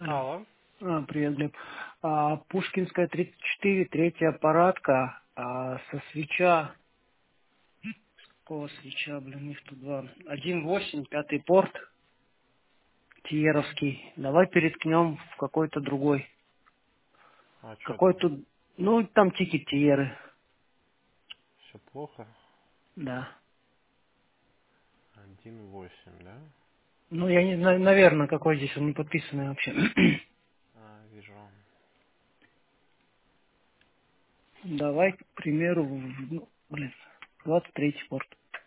Алло. Алло. Привет, Глеб. Пушкинская 34, третья аппаратка, со свеча, какого свеча, их тут два. 1.8, пятый порт, Тиеровский. Давай переткнем в какой-то другой. А что Какой там? тут, ну, там тикет Тиеры, Все плохо? да. 1.8, да? Ну, я не знаю, наверное, какой здесь, он не подписанный вообще. Вижу. Давай, к примеру, 23 порт.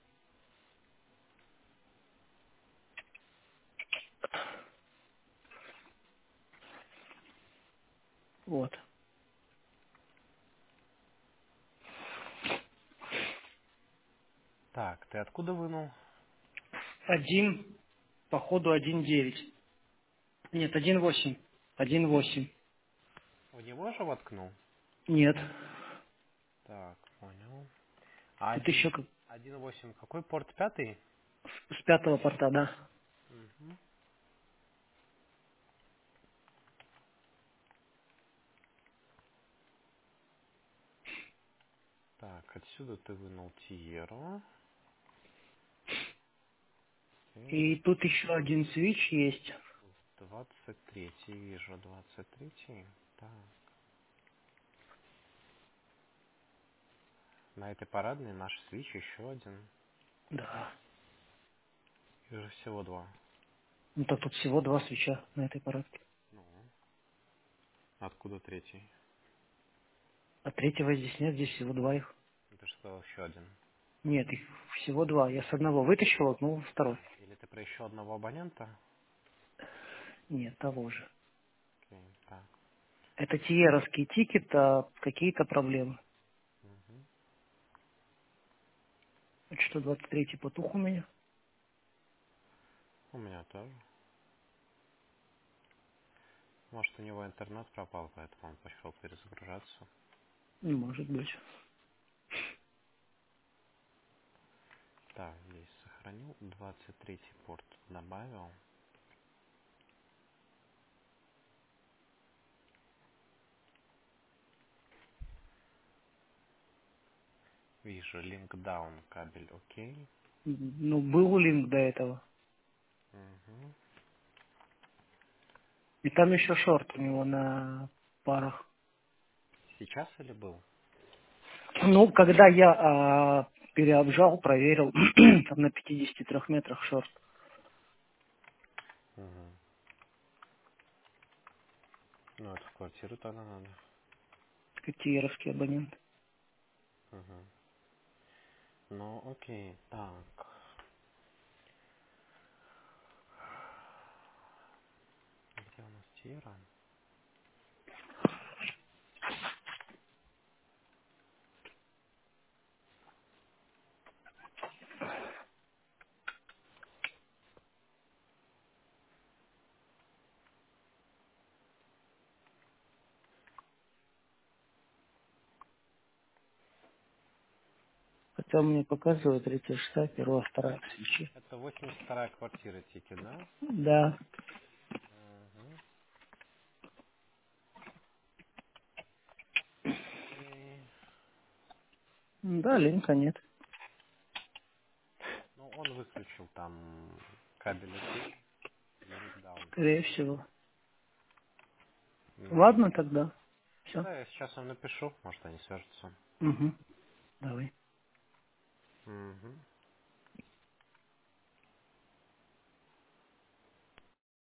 Вот. Так, ты откуда вынул? Один, походу, 1.9. Нет, 1.8. 1.8. В него же воткнул? Нет. Так, понял. А Тут еще как 1.8 какой порт? Пятый? с пятого порта, да. Угу. Так, отсюда ты вынул Тиеру. И И тут еще один свич есть. 23 вижу, 23. Так. На этой парадной наш свич еще один. Да. Вижу всего два. Ну так тут всего два свеча на этой парадке. Ну, откуда третий? А третьего здесь нет, здесь всего два их. Ты же сказал еще один. Нет, их всего два. Я с одного вытащил, ну второй. Или ты про еще одного абонента? Нет, того же. Окей, так. Это тиеровский тикет, а какие-то проблемы. Мгм. Это что, 23-й потух у меня? У меня тоже. Может, у него интернет пропал, поэтому он пошел перезагружаться. Ну, может быть. Так, здесь сохранил. 23 порт добавил. Вижу, link down кабель, окей. Ну, был линк до этого. Мгм. И там еще шорт у него на парах. Сейчас или был? Ну, когда я переобжал, проверил, там на 53 метрах шорт. Мгм. Ну, это в квартиру тогда надо. Киевский абонент. Мгм. Ну, окей, так. Где у нас Тира? Хотя мне показывает 36, первая, вторая свечи. Это 82-я квартира тикет, да? Да. Мгм. Окей. Да, линка нет. Ну, он выключил там кабель окей, link down Скорее поставил. всего. Мгм. Ладно тогда. Все. Да, я сейчас вам напишу, может они свяжутся. Угу. Давай.